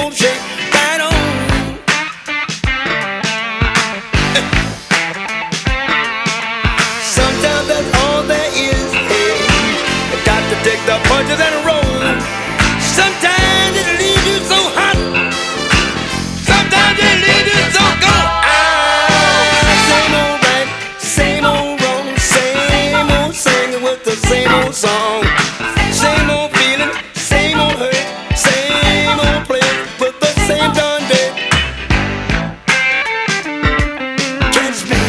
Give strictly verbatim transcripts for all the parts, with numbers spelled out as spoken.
old shape, right on. Sometimes that's all there is. Hey, you got to take the punches and roll. Sometimes it leaves you so hot. Sometimes it leaves you so cold. Ah, same old right, same old wrong, same old singing with the same old song. Same old feeling, same old hurt, same old place with the same darn day. Catch me.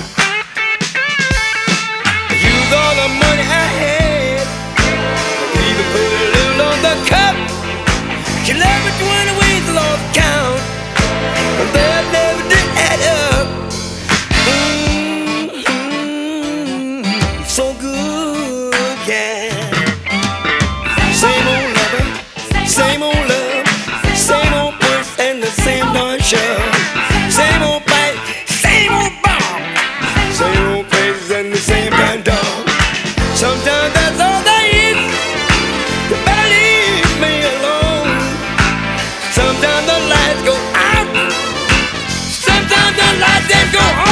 Use all the money I had, even put a little on the cup. You love it twenty ways to lost count, but that never did add up. Mm-hmm. So good, yeah. Same old lover, same old love, same old push and the same darn shove. Same old fight, same old bomb, same old faces and the same darn dog. Sometimes that's all there is. You better leave me alone. Sometimes the lights go out, sometimes the lights then go on.